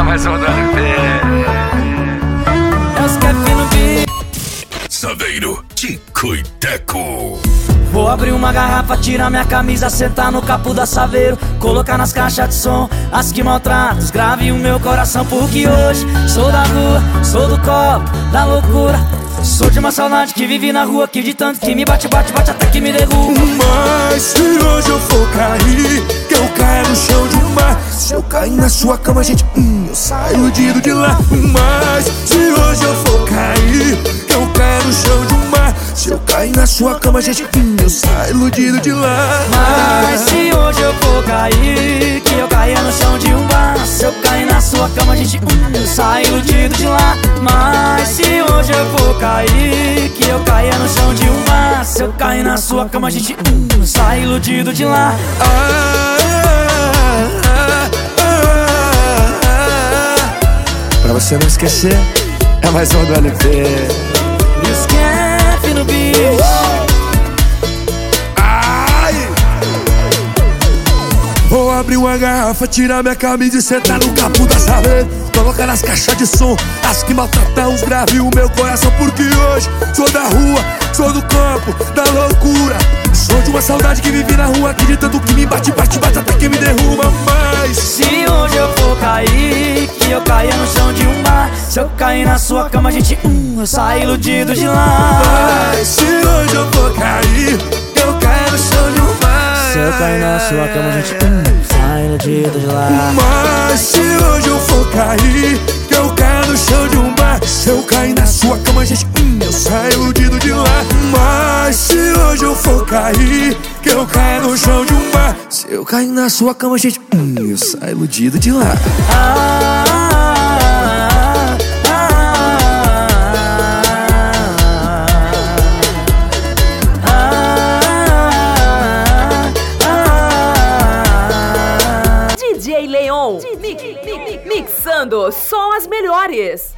mais um do LP. É os Kevin no beat. Saveiro, Tico e Teco. Vou abrir uma garrafa, tirar minha camisa, sentar no capô da Saveiro, colocar nas caixas de som as que maltratam, grave o meu coração. Porque hoje sou da rua, sou do copo, da loucura. Sou de uma saudade que vive na rua, que de tanto que me bate, bate, bate até que me derruba. Mas se hoje eu for cair, que eu caia no chão de um mar. Se eu cair na sua cama, gente, eu saio iludido de lá. Mas se hoje eu for cair, que eu caia no chão de um mar. Se eu cair na sua cama, gente, eu saio iludido de lá. Mas se hoje eu for cair, que eu caia no chão de um bar. Se eu cair na sua cama, gente, eu saio iludido de lá. Mas se hoje eu for cair, que eu caia no chão de um bar. Se eu cair na sua cama, gente, eu saio iludido de lá. Pra você não esquecer, é mais um do LP. Esquece no beat. Vou abrir uma garrafa, tirar minha camisa e sentar no capô da Saveiro, colocar nas caixas de som as que maltratam os graves o meu coração. Porque hoje sou da rua, sou do campo, da loucura. Sou de uma saudade que vive na rua, que de tanto que me bate, bate, bate até que me derruba. Mas se hoje eu for cair, que eu caia no chão de um bar. Se eu cair na sua cama, gente, eu saio iludido de lá. Mas se hoje eu for cair, que eu caia no chão de um bar. Se eu cair na sua cama, gente, sai iludido de lá. Mas se hoje eu for cair, que eu caia no chão de um bar. Se eu cair na sua cama, gente, eu saio iludido de lá. Mas se hoje eu for cair, que eu caia no chão de um bar. Se eu cair na sua cama, gente, eu saio iludido de lá. DJ Leon, mixando só as melhores.